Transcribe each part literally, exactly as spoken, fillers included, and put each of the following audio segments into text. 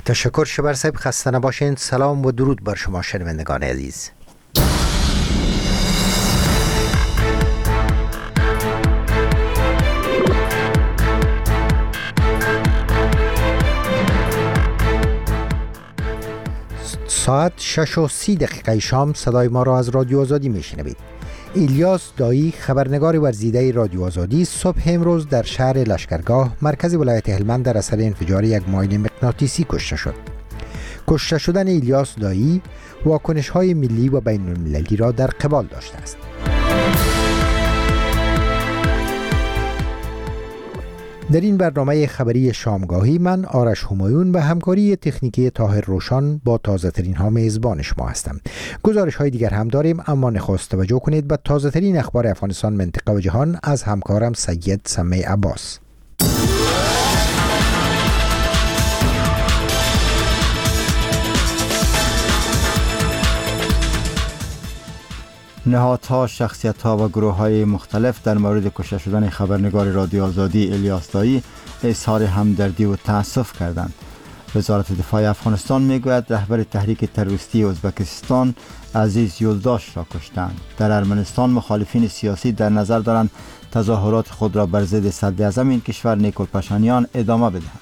تشکر شبر صاحب، خسته نباشین. سلام و درود بر شما شنوندگان عزیز. ساعت شش و سی دقیقه شام صدای ما را از رادیو آزادی میشنوید. الیاس دایی، خبرنگار ورزیده رادیو آزادی، صبح امروز در شهر لشکرگاه مرکز ولایت هلمند در اثر انفجار یک ماین مغناطیسی کشته شد. کشته شدن الیاس دایی واکنش‌های ملی و بین المللی را در قبال داشته است. در این برنامه خبری شامگاهی من آرش همایون به همکاری تکنیکی طاهر روشان با تازه ترین ها میزبان شما هستم. گزارش های دیگر هم داریم، اما نخست توجه کنید به تازه ترین اخبار افغانستان، منطقه و جهان از همکارم سید سمی عباس. نهادها، شخصیت‌ها و گروه‌های مختلف در مورد کشته شدن خبرنگار رادیو آزادی الیاس دایی اظهار همدردی و تأسف کردند. وزارت دفاع افغانستان میگوید رهبر تحریک تروریستی ازبکستان عزیز یولداش را کشتند. در ارمنستان مخالفین سیاسی در نظر دارند تظاهرات خود را بر ضد صدراعظم این کشور نیکول پاشانیان ادامه بدهند.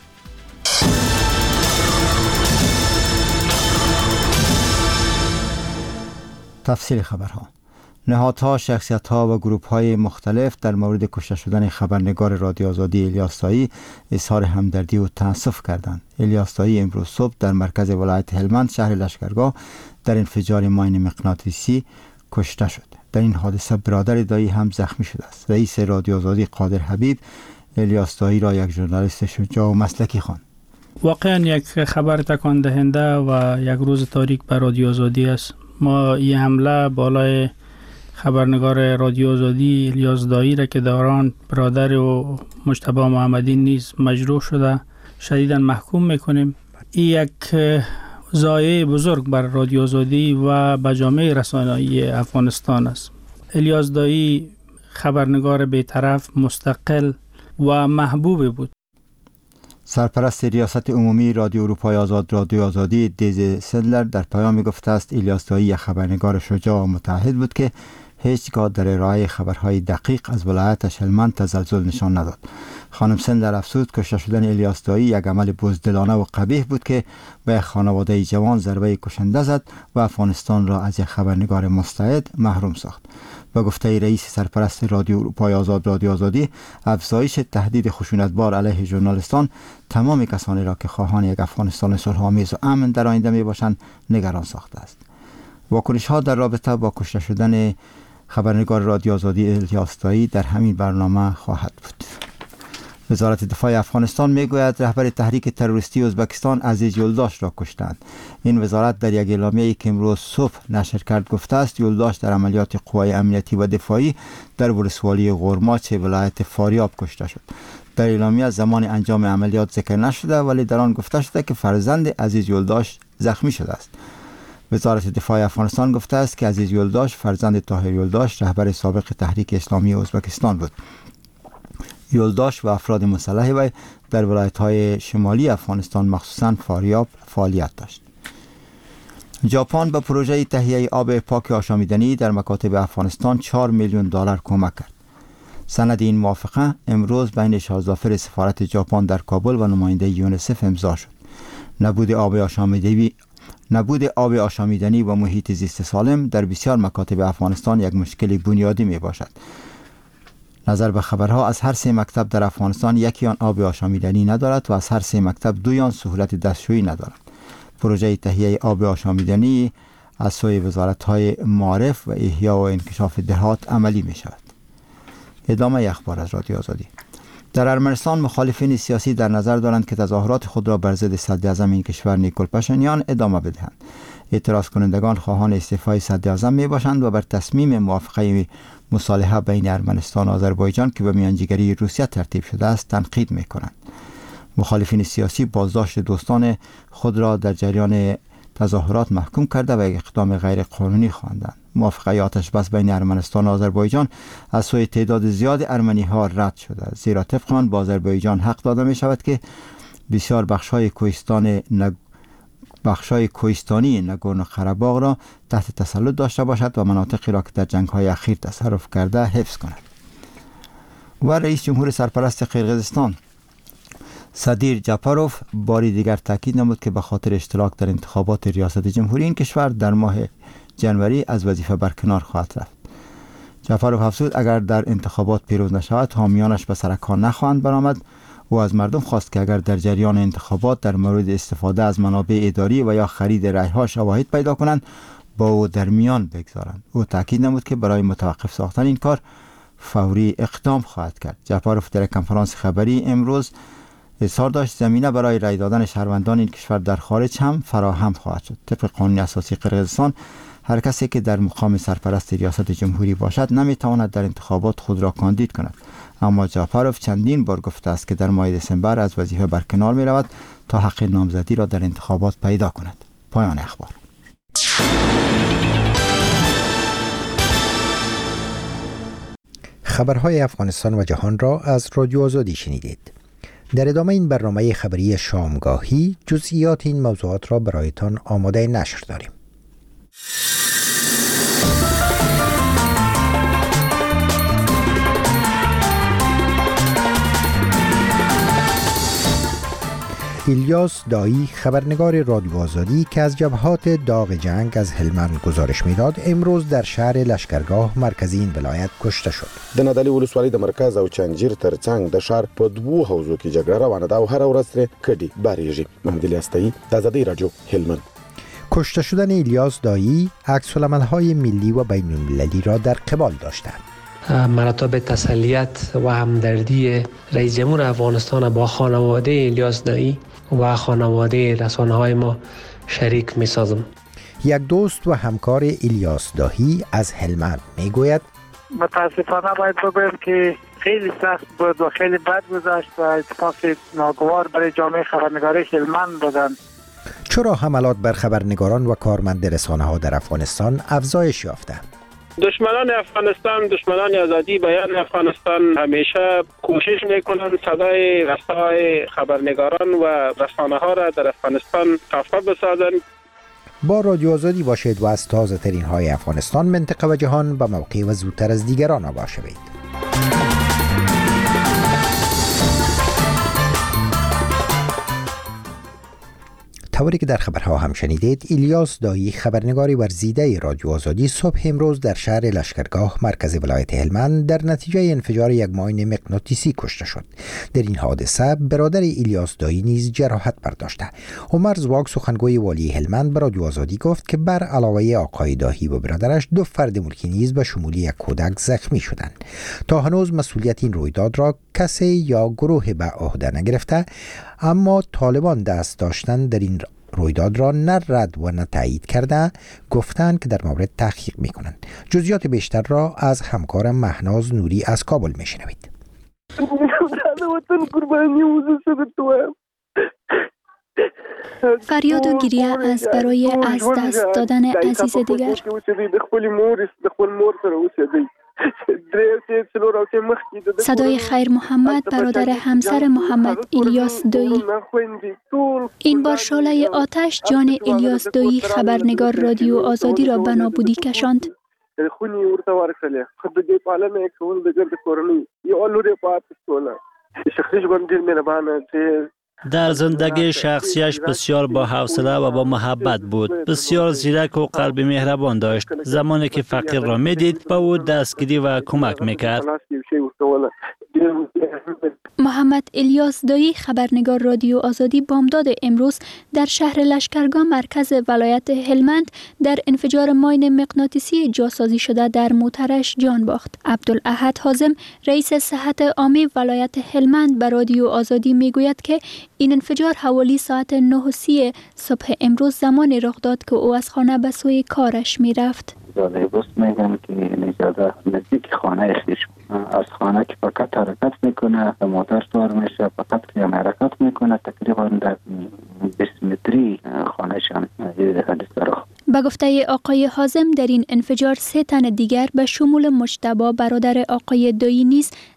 تفصیل خبرها. نهادها، شخصیت‌ها و گروه‌های مختلف در مورد کشته شدن خبرنگار رادیو آزادی الیاس دایی اظهار همدردی و تأسف کردند. الیاس دایی امروز صبح در مرکز ولایت هلمند شهر لشکرگاه در انفجار ماین مغناطیسی کشته شد. در این حادثه برادر دایی هم زخمی شده است. رئیس رادیو آزادی قادر حبیب الیاس دایی را یک ژورنالیست شجاع و مسلکی خواند. واقعا یک خبر تکان دهنده و یک روز تاریک بر رادیو آزادی است. ما این حمله بالای خبرنگار رادیو آزادی الیاس دایی را که دوران برادر و مجتبی محمدی نیز مجروح شده شدیداً محکوم میکنیم. این یک ضایعه بزرگ بر رادیو آزادی و به جامعه رسانه‌ای افغانستان است. الیاس دایی خبرنگار بی‌طرف، مستقل و محبوب بود. سرپرست ریاست عمومی رادیو اروپای آزاد رادیو آزادی دیزی سندلر در پیامی گفته است الیاس دایی یک خبرنگار شجاع و متعهد بود که هیچگاه در ارائه خبرهای دقیق از ولایتش هلمند تزلزل نشان نداد. خانم سندلر افزود کشته شدن الیاس دایی یک عمل بزدلانه و قبیح بود که به خانواده جوان ضربه کشنده زد و افغانستان را از یک خبرنگار مستعد محروم ساخت. با گفته رئیس سرپرست رادیو اروپای آزاد رادیو آزادی، افزایش تهدید خشونتبار علیه ژورنالیستان تمام کسانی را که خواهان یک افغانستان صلح‌آمیز و امن در آینده میباشند نگران ساخته است. واکنش ها در رابطه با کشته شدن خبرنگار رادیو آزادی الیاس دایی در همین برنامه خواهد بود. وزارت دفاع افغانستان میگوید رهبر تحریک تروریستی ازبکستان عزیز یولداش را کشتند. این وزارت در یک اعلامیه‌ای که امروز صبح نشر کرد گفته است یولداش در عملیات قوای امنیتی و دفاعی در ولسوالی غرماچ ولایت فاریاب کشته شد. در اعلامیه زمان انجام عملیات ذکر نشده، ولی در آن گفته شده که فرزند عزیز یولداش زخمی شده است. وزارت دفاع افغانستان گفته است که عزیز یولداش فرزند طاهر یولداش رهبر سابق تحریک اسلامی ازبکستان بود. یولداش و افراد مسلح وی در ولایت‌های شمالی افغانستان مخصوصاً فاریاب فعالیت داشت. ژاپن به پروژه تهیه آب پاک آشامیدنی در مکاتب افغانستان چهار میلیون دلار کمک کرد. سند این موافقه امروز بین شاهزادفر سفارت ژاپن در کابل و نماینده یونیسف امضا شد. نبود آب آشامیدنی نبود آب آشامیدنی و محیط زیست سالم در بسیار مکاتب افغانستان یک مشکل بنیادی می باشد. نظر به خبرها از هر سه مکتب در افغانستان یکی آن آب آشامیدنی ندارد و از هر سه مکتب دوی آن سهولت دستشویی ندارد. پروژه تهیه آب آشامیدنی از سوی وزارت‌های معارف و احیا و انکشاف دهات عملی می شود. ادامه اخبار از رادیو آزادی. در ارمنستان مخالفین سیاسی در نظر دارند که تظاهرات خود را بر ضد صدراعظم این کشور نیکول پاشانیان ادامه بدهند. اعتراض کنندگان خواهان استعفای صدراعظم می باشند و بر تصمیم موافقه مصالحه بین ارمنستان و آذربایجان که به میانجیگری روسیه ترتیب شده است تنقید می کنند. مخالفین سیاسی بازداشت دوستان خود را در جریان تظاهرات محکوم کرده و یک اقدام غیر قانونی خواندند. موافقه آتش بس بین ارمنستان و آذربایجان از سوی تعداد زیاد ارمنی ها رد شده، زیرا طبق آن با آذربایجان حق داده می شود که بسیار بخش های کوهستان بخشای کوهستانی ناگورنو قره‌باغ را تحت تسلط داشته باشد و مناطقی را که در جنگ‌های اخیر تصرف کرده حفظ کند. و رئیس جمهور سرپرست قرقیزستان صدیر جاپاروف باری دیگر تاکید نمود که به خاطر اشتراک در انتخابات ریاست جمهوری این کشور در ماه جنوری از وظیفه برکنار خواهد رفت. جاپاروف افزود اگر در انتخابات پیروز نشود حامیانش به سر کار نخواهند برآمد و از مردم خواست که اگر در جریان انتخابات در مورد استفاده از منابع اداری و یا خرید رای‌ها شواهد پیدا کنند با او در میان بگذارند. او تاکید نمود که برای متوقف ساختن این کار فوری اقدام خواهد کرد. جاپاروف در کنفرانس خبری امروز اظهار داشت زمینه برای رای دادن شهروندان این کشور در خارج هم فراهم خواهد شد. طبق قانون اساسی قرقیزستان هر کسی که در مقام سرپرست ریاست جمهوری باشد نمیتواند در انتخابات خود را کاندید کند. اما جاپاروف چندین بار گفته است که در ماه دسامبر از وظیفه برکنار می رود تا حق نامزدی را در انتخابات پیدا کند. پایان اخبار. خبرهای افغانستان و جهان را از رادیو آزادی شنیدید. در ادامه این برنامه خبری شامگاهی جزئیات این موضوعات را برایتان آماده نشر داریم. الیاس دایی خبرنگار رادیو آزادی که از جبهات داغ جنگ از هلمند گزارش میداد امروز در شهر لشکرگاه مرکزی این ولایت کشته شد. د نادعلي ولسوالۍ د مرکز او چنجیر ترڅنګ د ښار په دوو حوزو کې جګړه روانه ده او هر ورځ ترې کډي بارېږي. محمد الیاس دایی د آزادۍ رادیو هلمند. کشته شدن الیاس دایی عکس‌العمل‌های ملی و بین‌المللی را در قبال داشتند. مراتب تسلیت و همدردی رئیس جمهور افغانستان با خانواده الیاس دایی و خانواده رسانه‌های ما شریک می‌سازم. یک دوست و همکار الیاس دایی از هلمند میگوید متاسفانه باید بگویم که خیلی سخت بود و خیلی بد گذشت و اتفاق ناگوار برای جامعه خبرنگاری هلمند بودند. چرا حملات بر خبرنگاران و کارمند رسانه‌ها در افغانستان افزایش یافته؟ دشمنان افغانستان، دشمنان آزادی بیان افغانستان همیشه کوشش میکنند صدای رسای خبرنگاران و رسانه ها را در افغانستان خفه بسازند. با رادیو آزادی باشید و از تازه ترین های افغانستان، منطقه و جهان به موقع و زودتر از دیگران آگاه شوید. طوری که در خبرها هم شنیدید، الیاس دایی خبرنگاری ورزیده رادیو آزادی صبح امروز در شهر لشکرگاه مرکز ولایت هلمند در نتیجه انفجار یک ماین مغناطیسی کشته شد. در این حادثه برادر الیاس دایی نیز جراحت برداشته. عمر زواگ سخنگوی والی هلمند به رادیو آزادی گفت که بر علاوه آقای دایی و برادرش دو فرد ملکی نیز به شمول یک کودک زخمی شدند. تا هنوز مسئولیت این رویداد را کسی یا گروه به عهده نگرفته، اما طالبان دست داشتن در این رویداد را نه رد و نه تایید کرده، گفتند که در مورد تحقیق میکنند. جزئیات بیشتر را از همکارم مهناز نوری از کابل میشنوید. فریاد و گریه از برای از دست دادن عزیز دیگر. صدای خیر محمد برادر همسر محمد الیاس دایی. این بار شعله آتش جان الیاس دایی خبرنگار رادیو آزادی را به نابودی کشاند. در زندگی شخصیش بسیار با حوصله و با محبت بود. بسیار زیرک و قلب مهربان داشت. زمانی که فقیر را میدید به او دستگیری و کمک میکرد. محمد الیاس دایی خبرنگار رادیو آزادی بامداد امروز در شهر لشکرگاه مرکز ولایت هلمند در انفجار ماین مغناطیسی جاسازی شده در موترش جان باخت. عبدالاحد حازم رئیس صحت عامه ولایت هلمند به رادیو آزادی میگوید که این انفجار حوالی ساعت نه و سی صبح امروز زمانی رخ داد که او از خانه به سوی کارش میرفت. زاده بست میگم که نزاده نزدیک خانه خیش از خانه که فقط حرکت میکنه موتر سوار میشه، فقط که حرکت میکنه تقریبا در بیست متری خانه شان حدث داره. به گفته آقای حازم در این انفجار سه تن دیگر به شمول مجتبی برادر آقای دایی نیز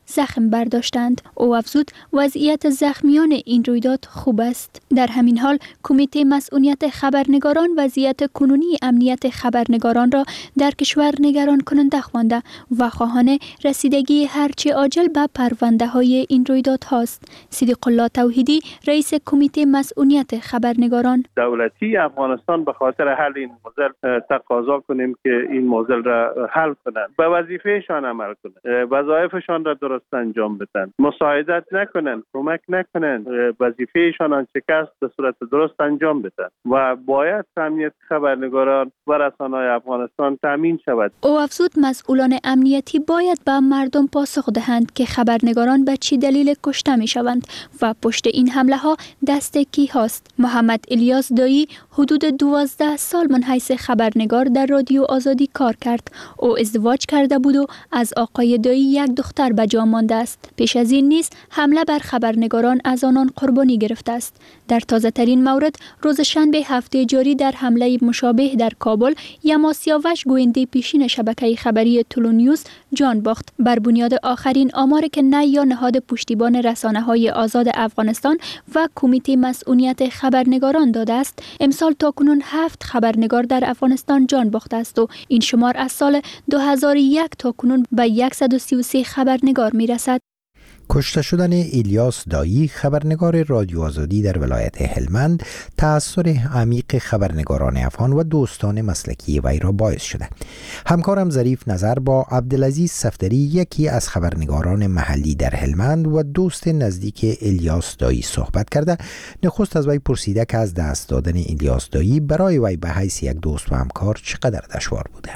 زخم برداشتند. او افزود وضعیت زخمیان این رویداد خوب است. در همین حال کمیته مسئولیت خبرنگاران وضعیت کنونی امنیت خبرنگاران را در کشور نگران کننده خوانده و خواهان رسیدگی هرچه عاجل به پرونده های این رویداد هاست. صدیق الله توحیدی رئیس کمیته مسئولیت خبرنگاران: دولتی افغانستان به خاطر حل این موضوع تقاضا کنیم که این موضوع را حل کنند، به وظیفهشان عمل کنند، وظایفشان را درست انجام بدن، مساعدت نکنند، کمک نکنند، وظیفهشان آنچه که است به صورت درست انجام بدن و باید امنیت خبرنگاران و رسانه‌های افغانستان تامین شود. او افزود مسئولان امنیتی باید به مردم پاسخ دهند که خبرنگاران به چه دلیل کشته می شوند و پشت این حمله ها دست کی هاست. محمد الیاس دایی حدود دوازده سال من حیث خبرنگار در رادیو آزادی کار کرد. او ازدواج کرده بود و از آقای دایی یک دختر به جا مانده است. پیش از این نیز حمله بر خبرنگاران از آنان قربانی گرفته است. در تازه ترین مورد روز شنبه هفته جاری در حمله مشابه در کابل یما سیاوش گوینده پیشین شبکه خبری تولو نیوز جان باخت. بر بنیاد آخرین آمار که نه یا نهاد پشتیبان رسانه‌های آزاد افغانستان و کمیته مسئولیت خبرنگاران داده است، امسال تاکنون هفت خبرنگار در افغانستان جان باخته است و این شمار از سال دو هزار و یک تاکنون به صد و سی و سه خبرنگار میرسد. کشته شدن الیاس دایی خبرنگار رادیو آزادی در ولایت هلمند تأثیر عمیق خبرنگاران افغان و دوستان مسلکی وی را باعث شده. همکارم ظریف نظر با عبدالعزیز صفدری، یکی از خبرنگاران محلی در هلمند و دوست نزدیک الیاس دایی صحبت کرده. نخست از وی پرسیده که از دست دادن الیاس دایی برای وی به حیث یک دوست و همکار چقدر دشوار بوده.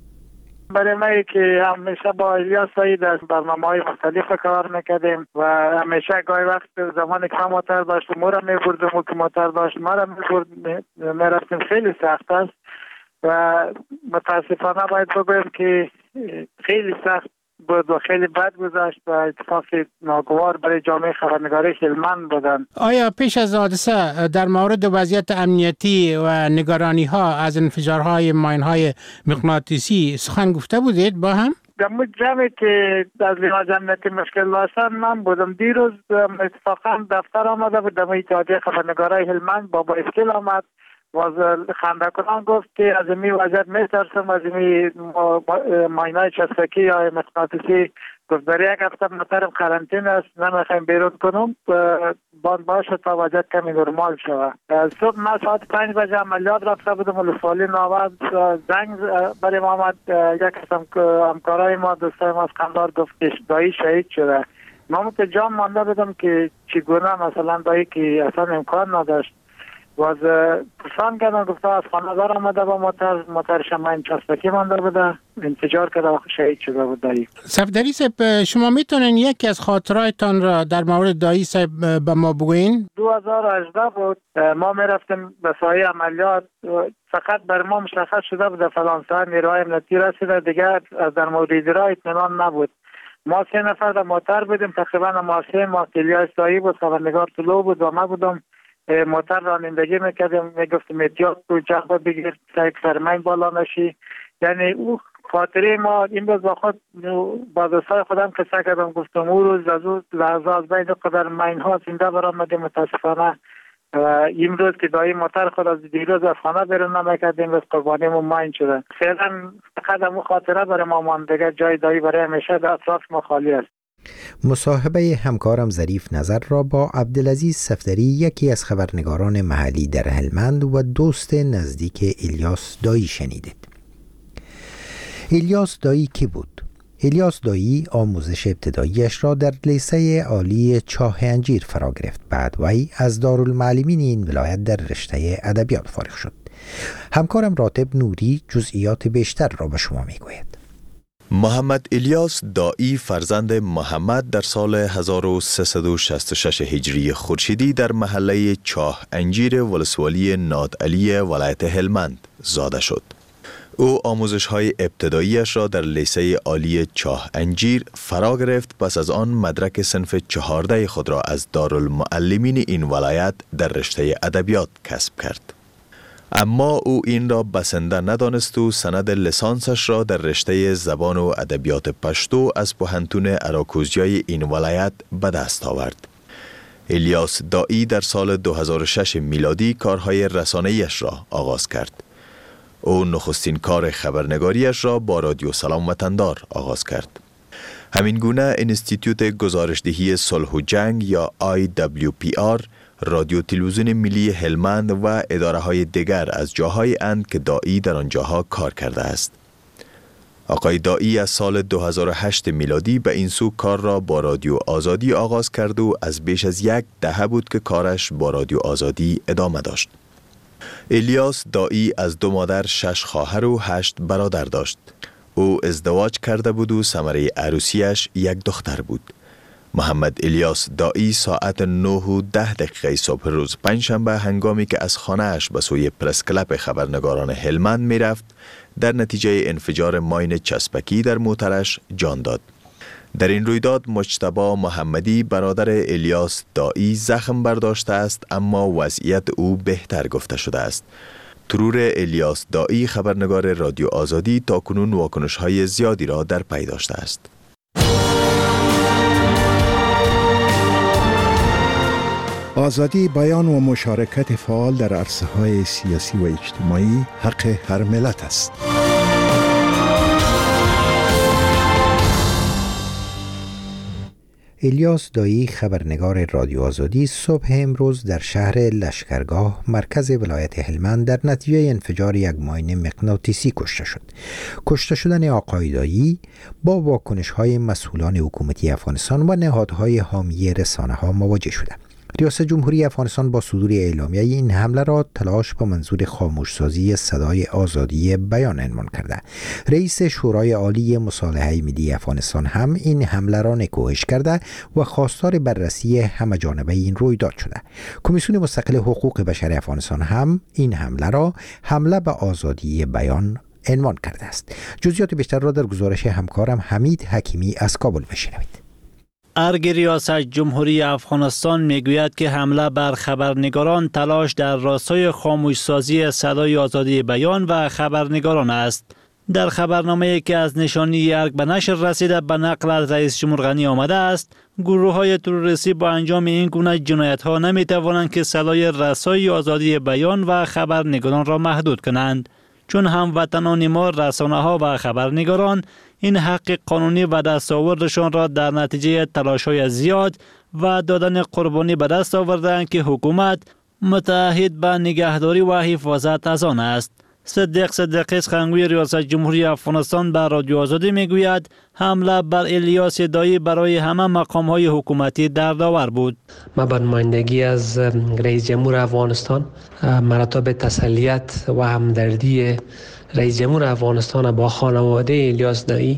برای ما که همیشه با الیاس دایی در برنامه‌های مختلف کار میکردیم و همیشه گاهی وقت زمانی که موتر داشت ما را میبردیم و که موتر داشت ما را میبرد میرفتیم. خیلی سخت است و متاسفانه باید بگویم که خیلی سخت بود و خیلی بد گذشت و اتفاق ناگوار برای جامعه خبرنگاری هلمند بودن. آیا پیش از حادثه در مورد وضعیت امنیتی و نگرانی ها از انفجارهای ماینهای مغناطیسی سخن گفته بودید با هم؟ در جمعی که از لحاظ امنیتی مشکل داشتن من بودم. دیروز اتفاقا دفتر آمده بود در اتحادیه خبرنگارای هلمند با با اسکیل آمد و خنده کنان گفت که از این وضعیت میترسم، از این ماینای چسبکی یا مغناطیسی گفت برای یک هفته مطرم قرنطینه است، نمیخوایم بیرون کنم باید باشه تا وضعیت کمی نرمال شود. صبح من ساعت پنج بجه عملیات رفته بودم و لسوالی نوبت زنگ برای ما آمد. یک از همکارای ما دوستای ما از قندار گفت که دایی شهید شده. ما که جان مانده بودم که چگونه مثلا دایی که اصلا امکان نداشت و از پرسان کردن گفته از خانه دار آمده با موتر موتر شماین چسبکی مانده بوده، انفجار کرده و شهید شده بود دایی. صفدری صاحب، شما میتونین یکی از خاطراتتان را در مورد دایی صاحب به ما بگوین؟ دو هزار و هجده بود، ما میرفتیم به سایه عملیات، فقط بر ما مشخص شده بود فلان ساعت نیروهای امنیتی رسیده، دیگر از در مورد را اطمینان نبود. ما سه نفر در موتر بودیم، تقریبا ما سه ما الیاس دایی بود، خبرنگار طلوع بود و ما بودم. موتر رانندگی میکردیم، میگفتیم احتیاط تو جغبه بگیر سایک فرمین بالا نشی. یعنی او خاطره ما این روز با خود با دوستای خودم قصه کردم، گفتم او روز از او لحظه از بین قدر مین ها زنده برآمدیم. متاسفانه این روز که دایی موتر خود از دیروز از خانه بیرون نمیکردیم روز قربانیمون مین شده. فعلا فقط همون خاطره برای ما مانده، جای دایی برای همیشه در اطراف ما خالی است. مصاحبه همکارم ظریف نظر را با عبدالعزیز صفدری، یکی از خبرنگاران محلی در هلمند و دوست نزدیک الیاس دایی شنیدید. الیاس دایی کی بود؟ الیاس دایی آموزش ابتداییش را در لیسه عالی چاه انجیر فرا گرفت. بعد وی از دارالمعلمین این ولایت در رشته ادبیات فارغ شد. همکارم راتب نوری جزئیات بیشتر را به شما میگوید. محمد الیاس دایی فرزند محمد در سال هزار و سیصد و شصت و شش هجری خورشیدی در محله چاه انجیر ولسوالی نادعلی ولایت هلمند زاده شد. او آموزش های ابتداییش را در لیسه عالی چاه انجیر فرا گرفت. پس از آن مدرک صنف چهارده خود را از دارالمعلمین این ولایت در رشته ادبیات کسب کرد. اما او این را بسنده ندانست و سند لیسانسش را در رشته زبان و ادبیات پشتو از پوهنتون اراکوزیای این ولایت به دست آورد. الیاس دایی در سال دو هزار و شش میلادی کارهای رسانه‌ایش را آغاز کرد. او نخستین کار خبرنگاریش را با رادیو سلام وطندار آغاز کرد. همین گونه انستیتوت گزارشدهی صلح و جنگ یا آی دبلیو پی آر، رادیو تلویزیون ملی هلمند و اداره های دیگر از جاهای اند که دایی در آنجاها کار کرده است. آقای دایی از سال دو هزار و هشت میلادی به این سو کار را با رادیو آزادی آغاز کرد و از بیش از یک دهه بود که کارش با رادیو آزادی ادامه داشت. الیاس دایی از دو مادر شش خواهر و هشت برادر داشت. او ازدواج کرده بود و ثمره عروسیش یک دختر بود. محمد الیاس دایی ساعت نه و ده دقیقه صبح روز پنجشنبه هنگامی که از خانه اش به سوی پرس کلب خبرنگاران هلمند می رفت، در نتیجه انفجار ماین چسبکی در موترش جان داد. در این رویداد مجتبی محمدی برادر الیاس دایی زخم برداشته است، اما وضعیت او بهتر گفته شده است. ترور الیاس دایی خبرنگار رادیو آزادی تا کنون واکنش‌های زیادی را در پی داشته است. آزادی بیان و مشارکت فعال در عرصه‌های سیاسی و اجتماعی حق هر ملت است. الیاس دایی خبرنگار رادیو آزادی صبح امروز در شهر لشکرگاه مرکز ولایت هلمند در نتیجه انفجار یک ماین مغناطیسی کشته شد. کشته شدن آقای دایی با واکنش‌های مسئولان حکومتی افغانستان و نهادهای حامی رسانه‌ها مواجه شده. ریاست جمهوری افغانستان با صدور اعلامیه این حمله را تلاش با منظور خاموشسازی صدای آزادی بیان عنوان کرده. رئیس شورای عالی مصالحه ملی افغانستان هم این حمله را نکوهش کرده و خواستار بررسی همه‌جانبه این رویداد شده. کمیسیون مستقل حقوق بشر افغانستان هم این حمله را حمله به آزادی بیان عنوان کرده است. جزئیات بیشتر را در گزارش همکارم حمید حکیمی از کابل بشنوید. ارگ ریاست جمهوری افغانستان میگوید که حمله بر خبرنگاران تلاش در راستای خاموشسازی صدای آزادی بیان و خبرنگاران است. در خبرنامه‌ای که از نشانی ارگ به نشر رسیده به نقل از رئیس جمهور غنی آمده است، گروه‌های تروریستی با انجام این گونه جنایت‌ها نمی‌توانند که صدای رسای آزادی بیان و خبرنگاران را محدود کنند، چون هموطنان ما، رسانه‌ها و خبرنگاران این حق قانونی و دستاوردشان را در نتیجه تلاش‌های زیاد و دادن قربانی به دست آوردند که حکومت متعهد به نگهداری و حفاظت از آن است. صدیق صدیقی سخنگوی ریاست جمهوری افغانستان به رادیو آزادی میگوید حمله بر الیاس دایی برای همه مقام‌های حکومتی دردآور بود. ما به نمایندگی از رئیس جمهور افغانستان مراتب تسلیت و همدردی رئیس جمهور افغانستان با خانواده الیاس دایی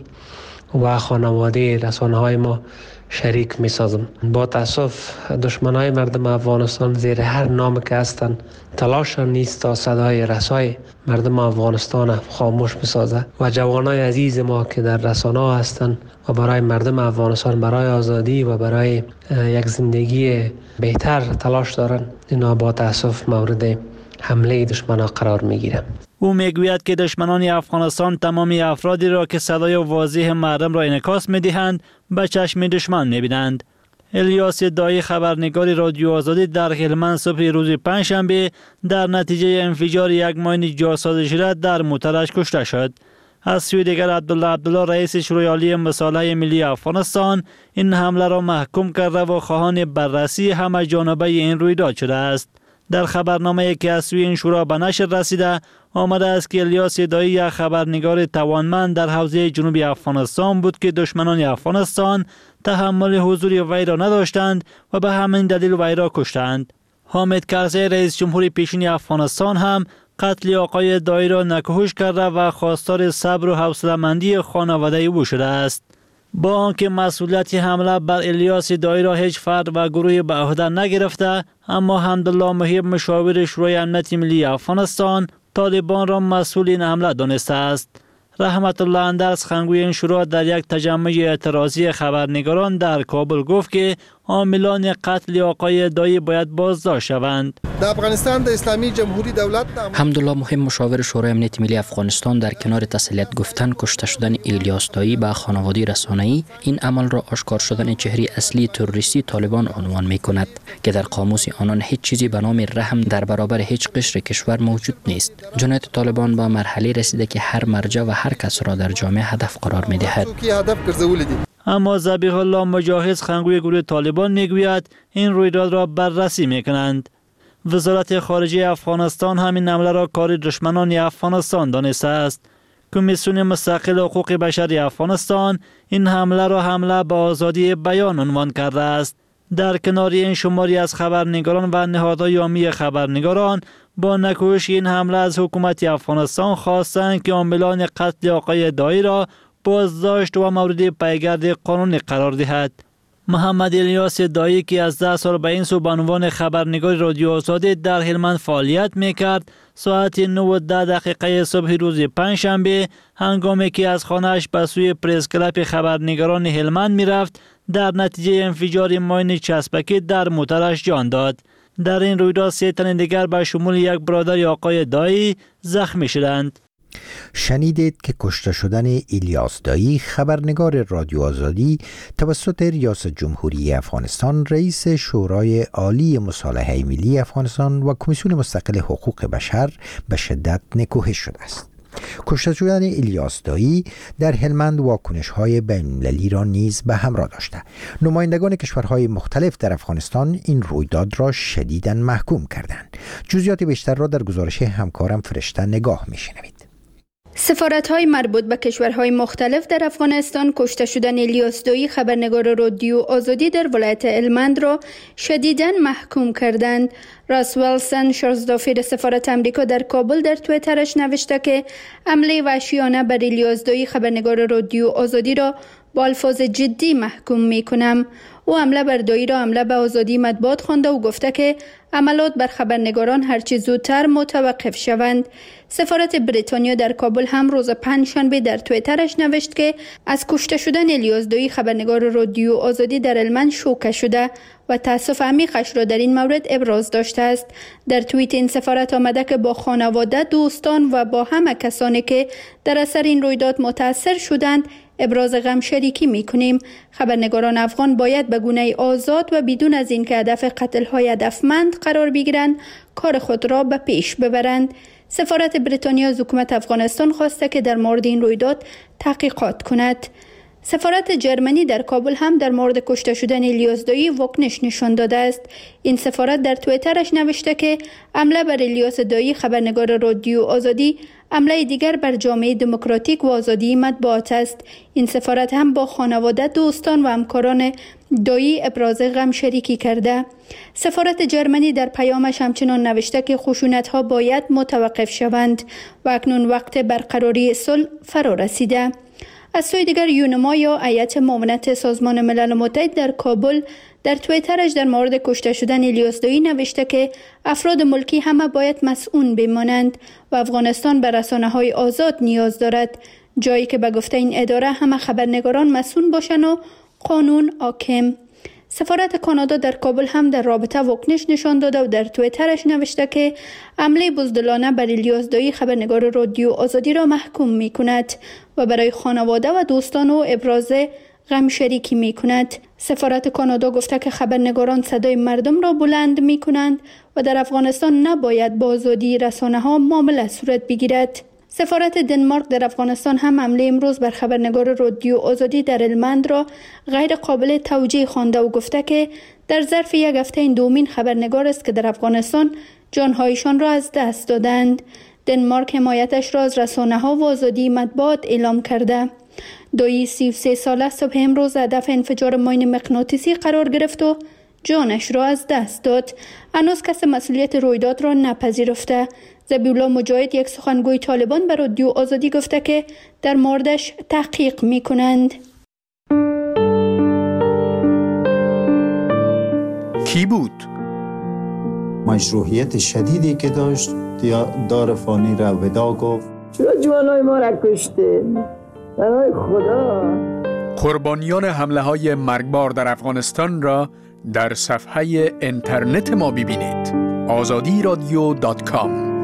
و خانواده رسانه‌های ما شریک می سازم. با تاسف دشمنای مردم افغانستان زیر هر نام که هستند تلاش نیست تا صدای رسای مردم افغانستان خاموش می سازه و جوانای عزیز ما که در رسانه هستند و برای مردم افغانستان، برای آزادی و برای یک زندگی بهتر تلاش دارند، اینا با تاسف مورد حمله دشمنان قرار می گیرن. او میگوید که دشمنان افغانستان تمامی افرادی را که صدای واضح مردم را انعکاس می‌دهند به چشم دشمن می‌بینند. الیاس دایی خبرنگار رادیو آزادی در هلمند صبح روز پنجشنبه در نتیجه انفجار یک ماین جاسازی شده در موترش کشته شد. از سوی دیگر عبدالله عبدالله رئیس شورای عالی مصالحه ملی افغانستان این حمله را محکوم کرده و خواهان بررسی همه جانبه این رویداد شده است. در خبرنامه‌ای که از سوی این شورا به نشر رسیده آمده است که الیاس دایی یک خبرنگار توانمند در حوزه جنوبی افغانستان بود که دشمنان افغانستان تحمل حضور وی را نداشتند و به همین دلیل وی را کشتند. حامد کرزی رئیس جمهور پیشین افغانستان هم قتل آقای دایی را نکوهش کرده و خواستار صبر و حوصله‌مندی خانواده او شده است. با آنکه مسئولیت حمله بر الیاس دایی را هیچ فرد و گروهی به عهده نگرفته، اما حمدالله محیب مشاور شورای امنیت ملی افغانستان طالبان را مسئول این حمله دانسته است. رحمت الله اندر سخنگوی این شورا در یک تجمع اعتراضی خبرنگاران در کابل گفت که عاملان قتل آقای دایی باید بازداشت شوند. در افغانستان د اسلامی جمهوری دولت حمدالله مهم مشاور شورای امنیت ملی افغانستان در کنار تسلیت گفتن کشته شدن الیاس دایی به خانواده رسانه‌ای این عمل را آشکار شدن چهره اصلی تروریستی طالبان عنوان می‌کند که در قاموس آنان هیچ چیزی به نام رحم در برابر هیچ قشر کشور موجود نیست. جنایت طالبان به مرحله رسیده که هر مرجع و هر کس را در جامعه هدف قرار می‌دهد. اما ذبیح الله مجاهد خنگوی گروه طالبان میگوید این رویداد را بررسی میکنند. وزارت خارجه افغانستان همین حمله را کار دشمنان افغانستان دانسته است. کمیسیون مستقل حقوق بشر افغانستان این حمله را حمله به آزادی بیان عنوان کرده است. در کنار این شماری از خبرنگاران و نهادهای عامی خبرنگاران با نکوهش این حمله از حکومت افغانستان خواستند که عاملان قتل آقای دایی را بازداشت و مورد پیگرد قانونی قرار دهد. محمد الیاس دایی که از ده سال به این سو به عنوان خبرنگار رادیو آزادی در هلمند فعالیت میکرد، ساعت نه و ده دقیقه صبح روز پنجشنبه هنگامی که از خانه‌اش به سوی پرس کلاب خبرنگاران هلمند میرفت، در نتیجه انفجار ماین چسبکی در موترش جان داد. در این رویداد سه تن دیگر به شمول یک برادر آقای دایی زخمی شدند. شنیدید که کشته شدن الیاس دایی خبرنگار رادیو آزادی توسط ریاست جمهوری افغانستان، رئیس شورای عالی مصالحه ملی افغانستان و کمیسیون مستقل حقوق بشر به شدت نکوهش شده است. کشته شدن الیاس دایی در هلمند واکنش‌های بین‌المللی را نیز به همراه داشته. نمایندگان کشورهای مختلف در افغانستان این رویداد را شدیداً محکوم کردند. جزئیات بیشتر را در گزارش همکارم فرشته نگاه می‌شنوید. سفارت‌های مربوط به کشورهای مختلف در افغانستان کشته شدن الیاس دایی خبرنگار رادیو آزادی در ولایت هلمند را شدیداً محکوم کردند. راس ویلسون، شارژدافیر سفارت امریکا در کابل، در توییترش نوشته که حمله وحشیانه بر الیاس دایی خبرنگار رادیو آزادی را با الفاظ جدی محکوم می‌کنم. او حمله بر دایی را حمله به آزادی مطبوعات خوانده و گفته که عملات بر خبرنگاران هرچه زودتر متوقف شوند. سفارت بریتانیا در کابل هم روز پنجشنبه در توییترش نوشت که از کشته شدن الیاس دایی خبرنگار رادیو آزادی در هلمند شوکه شده و تأسف عمیقش را در این مورد ابراز داشته است. در توییت این سفارت آمده که با خانواده، دوستان و با همه کسانی که در اثر این رویداد متاثر شدند ابراز غم شریکی می‌کنیم. خبرنگاران افغان باید به گونه آزاد و بدون از اینکه هدف قتل‌های هدفمند قرار بگیرند کار خود را به پیش ببرند. سفارت بریتانیا از حکومت افغانستان خواسته که در مورد این رویداد تحقیقات کند. سفارت جرمنی در کابل هم در مورد کشته شدن الیاس دایی واکنش نشان داده است. این سفارت در توییترش نوشته که حمله بر الیاس دایی خبرنگار رادیو آزادی حمله دیگر بر جامعه دموکراتیک و آزادی مطبوعات است. این سفارت هم با خانواده، دوستان و همکاران دایی ابراز غم شریکی کرده. سفارت جرمنی در پیامش همچنان نوشته که خشونت‌ها باید متوقف شوند و اکنون وقت برقراری صلح فرا رسیده. از سوی دیگر یونما یا هیئت معاونت سازمان ملل متحد در کابل در توییترش در مورد کشته شدن الیاس دایی نوشته که افراد ملکی همه باید مسئول بمانند و افغانستان به رسانه‌های آزاد نیاز دارد، جایی که به گفته این اداره همه خبرنگاران مسئول باشند و قانون حاکم. سفارت کانادا در کابل هم در رابطه واکنش نشان داده و در توییترش نوشته که حمله بزدلانه بر الیاس دایی خبرنگار رادیو آزادی را محکوم می کند و برای خانواده و دوستان او ابراز غم شریکی می کند. سفارت کانادا گفته که خبرنگاران صدای مردم را بلند می کنند و در افغانستان نباید با آزادی رسانه ها معامله صورت بگیرد. سفارت دنمارک در افغانستان هم حمله امروز بر خبرنگار رادیو آزادی در هلمند را غیر قابل توجیه خوانده و گفته که در ظرف یک هفته این دومین خبرنگار است که در افغانستان جانهایشان را از دست دادند. دنمارک حمایتش را از رسانه‌ها و آزادی مطبوعات اعلام کرده. دایی سی و سه ساله صبح امروز هدف انفجار ماین مغناطیسی قرار گرفت و جانش را از دست داد. هنوز کس مسئولیت رویداد را نپذیرفته. ذبیح الله مجاهد، یک سخنگوی طالبان، به رادیو آزادی گفته که در موردش تحقیق می کنند. کی بود؟ مشروعیت شدیدی که داشت دار فانی را ودا گفت. چرا جوانای ما را کشته؟ برای خدا. قربانیان حمله های مرگبار در افغانستان را در صفحه اینترنت ما ببینید آزادی رادیو دات کام.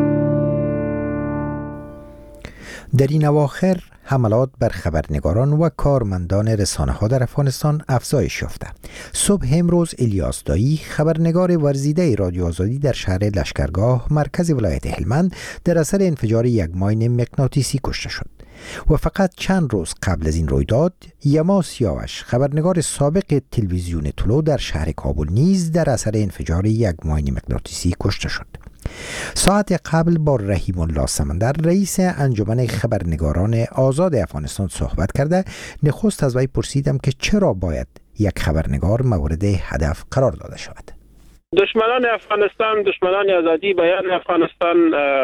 در این اواخر حملات بر خبرنگاران و کارمندان رسانه ها در افغانستان افزایش یافته. صبح امروز الیاس دایی خبرنگار ورزیده رادیو آزادی در شهر لشکرگاه مرکز ولایت هلمند در اثر انفجار یک ماین مغناطیسی کشته شد. و فقط چند روز قبل از این رویداد یما سیاوش خبرنگار سابق تلویزیون طلوع در شهر کابل نیز در اثر انفجار یک ماین مغناطیسی کشته شد. ساعت قبل با رحیم الله سمندر رئیس انجمن خبرنگاران آزاد افغانستان صحبت کرده نخست از وی پرسیدم که چرا باید یک خبرنگار مورد هدف قرار داده شود. دشمنان افغانستان، دشمنان آزادی بیان افغانستان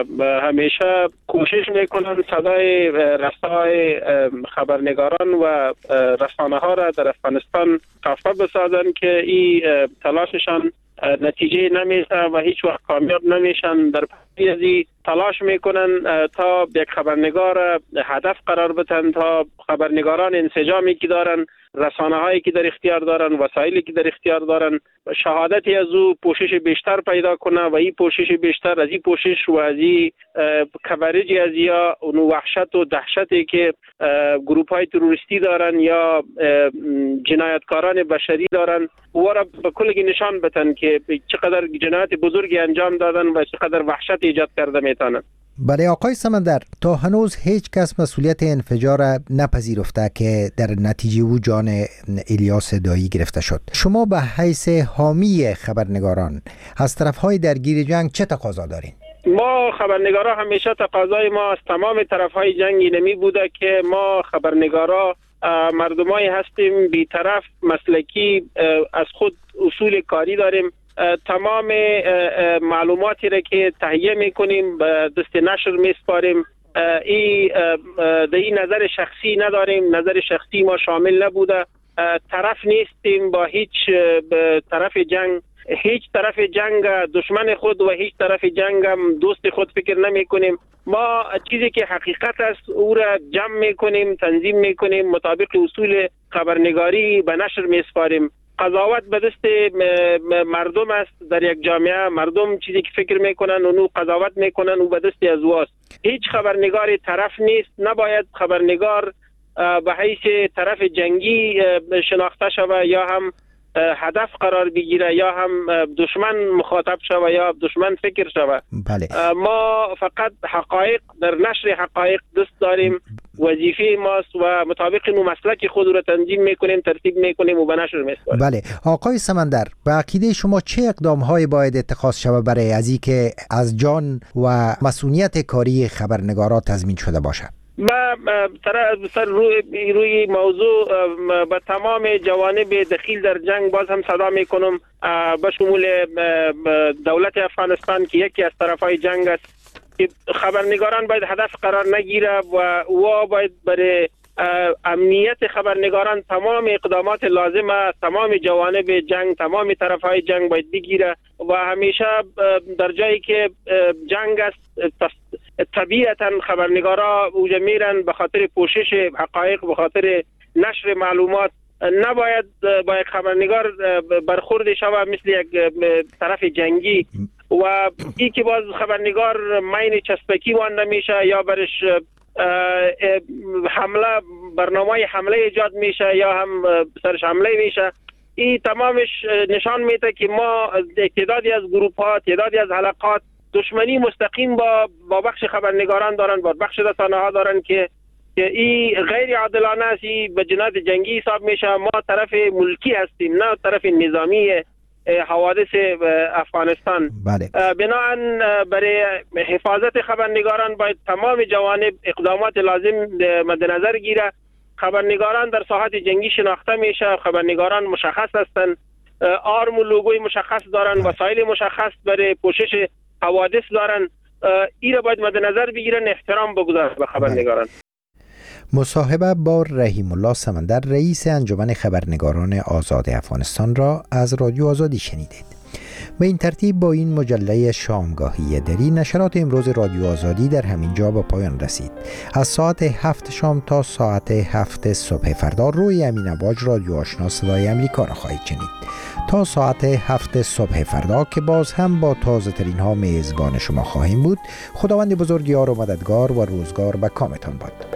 همیشه کوشش میکنند صدای رسای خبرنگاران و رسانه ها را در افغانستان خفه بسازند که این تلاششان نتیجه نمیشه و هیچ وقت کامیاب نمیشن. در پی تلاش میکنن تا یک خبرنگار هدف قرار بدن، تا خبرنگاران انسجامی که دارن، رسانه هایی که در اختیار دارن، وسایلی که در اختیار دارن، شهادتی از او پوشش بیشتر پیدا کنه و این پوشش بیشتر از این پوشش و از این کوریجی از یا اون وحشت و دهشتی که گروپ های تروریستی دارن یا جنایتکاران بشری دارن و را به کلگی نشان بدن که چقدر جنایت بزرگی انجام دادن و چقدر وحشت ایجاد کرده میتونن. برای آقای سمندر، تا هنوز هیچ کس مسئولیت انفجار نپذیرفته که در نتیجه او جان الیاس دایی گرفته شد. شما به حیث حامی خبرنگاران از طرفهای درگیر جنگ چه تقاضا دارین؟ ما خبرنگارا همیشه تقاضای ما از تمام طرفهای جنگ اینمی بوده که ما خبرنگارا مردمایی هستیم بی‌طرف، مسلکی، از خود اصول کاری داریم. تمام معلوماتی را که تهیه میکنیم به دست نشر میسپاریم. این در این نظر شخصی نداریم، نظر شخصی ما شامل نبوده. طرف نیستیم با هیچ طرف جنگ، هیچ طرف جنگ دشمن خود و هیچ طرف جنگ هم دوست خود فکر نمی کنیم. ما چیزی که حقیقت است او را جمع میکنیم، تنظیم میکنیم، مطابق اصول خبرنگاری به نشر میسپاریم. قضاوت به دست مردم است. در یک جامعه مردم چیزی که فکر میکنن اونو قضاوت میکنن و به دست از واست. هیچ خبرنگار طرف نیست. نباید خبرنگار به حیث طرف جنگی شناخته شود یا هم هدف قرار بگیره یا هم دشمن مخاطب شود یا دشمن فکر شود. بله. ما فقط حقایق در نشر حقایق دست داریم. وظیفه ماست و مطابق نو مسلک خود را تنظیم میکنیم، ترتیب میکنیم و به نشر میسپاریم. بله. آقای سمندر، به عقیده شما چه اقدام هایی باید اتخاذ شود برای از اینکه از جان و مسئولیت کاری خبرنگارا تضمین شده باشد؟ ما سر روی, روی موضوع به تمام جوانب دخیل در جنگ باز هم صدا میکنم، به شمول دولت افغانستان که یکی از طرفای جنگ است، که خبرنگاران باید هدف قرار نگیره و او باید برای امنیت خبرنگاران تمام اقدامات لازمه، تمام جوانب جنگ، تمام طرفهای جنگ باید بگیره و همیشه در جایی که جنگ است طبیعتا خبرنگارا اوجا میرن به خاطر پوشش حقایق، به خاطر نشر معلومات. نباید با یک خبرنگار برخورد شود مثل یک طرف جنگی و ای که باز خبرنگار مین چسبکی وانده میشه یا برش حمله برنامه حمله ایجاد میشه یا هم سرش حمله میشه. این تمامش نشان میده که ما تعدادی از گروپ ها، تعدادی از حلقات دشمنی مستقیم با با بخش خبرنگاران دارن، با بخش رسانه ها دارن که که این غیر عادلانه است، به جنایت جنگی حساب میشه. ما طرف ملکی هستیم نه طرف نظامی حوادث افغانستان. بله. بنابراین برای حفاظت خبرنگاران باید تمام جوانب اقدامات لازم مد نظر گیره. خبرنگاران در ساحت جنگی شناخته میشه، خبرنگاران مشخص هستند، آرم و لوگوی مشخص دارن، وسایل مشخص برای پوشش حوادث دارن. این را باید مد نظر بگیرن، احترام بگذارن به خبرنگاران. مصاحبه با رحیم الله سمندر رئیس انجمن خبرنگاران آزاد افغانستان را از رادیو آزادی شنیدید. به این ترتیب با این مجله شامگاهی دری نشرات امروز رادیو آزادی در همین جا به پایان رسید. از ساعت هفت شام تا ساعت هفت صبح فردا روی امین امواج رادیو آشنا صدای امریکا را خواهید شنید. تا ساعت هفت صبح فردا که باز هم با تازه ترین ها میزبان شما خواهیم بود. خداوند بزرگ یار و مددگار و روزگار به کامتان باد.